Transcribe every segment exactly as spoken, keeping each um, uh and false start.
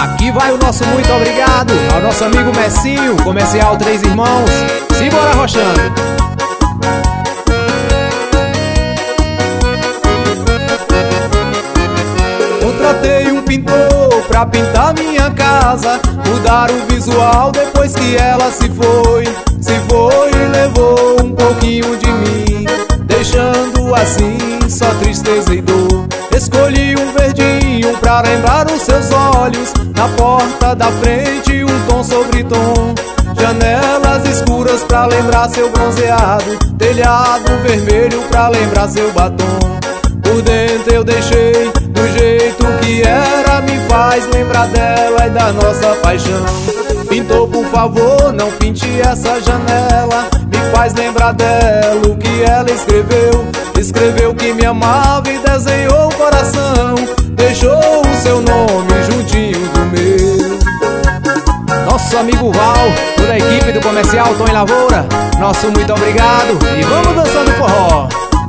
Aqui vai o nosso muito obrigado ao nosso amigo Messinho, Comercial Três Irmãos. Simbora rochando. Contratei um pintor pra pintar minha casa, mudar o visual depois que ela se foi. Se foi e levou um pouquinho de mim, deixando assim só tristeza e dor. Escolhi um verdinho pra lembrar os seus olhos, na porta da frente um tom sobre tom, janelas escuras pra lembrar seu bronzeado, telhado vermelho pra lembrar seu batom. Por dentro eu deixei do jeito que era, me faz lembrar dela e da nossa paixão. Pintor, por favor, não pinte essa janela, me faz lembrar dela, o que ela escreveu. Escreveu que me amava e desenhou o coração, deixou o seu nome juntinho do meu. Nosso amigo Val, toda a equipe do Comercial Tom e Lavoura, nosso muito obrigado e vamos dançando forró.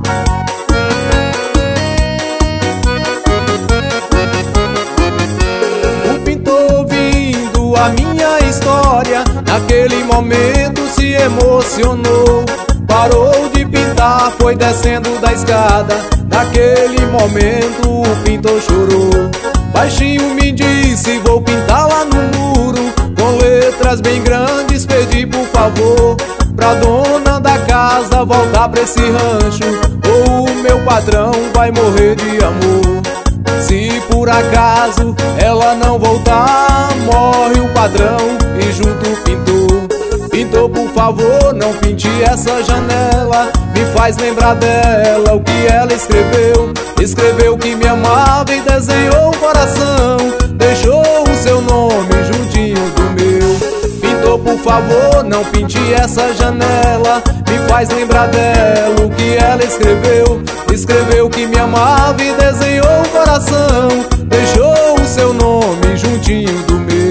O pintor ouvindo a minha história, naquele momento se emocionou, parou de pintar, foi descendo da escada. Naquele momento o pintor chorou. Baixinho me disse, vou pintar lá no muro, com letras bem grandes, pedi por favor pra dona da casa voltar pra esse rancho, ou o meu patrão vai morrer de amor. Se por acaso ela não voltar, morre o padrão e junto o pintor. Pintor, por favor, não pinte essa janela, me faz lembrar dela, o que ela escreveu. Escreveu que me amava e desenhou o coração, deixou o seu nome juntinho do meu. Pintor, por favor, não pinte essa janela, me faz lembrar dela, o que ela escreveu. Escreveu que me amava e desenhou o coração, deixou o seu nome juntinho do meu.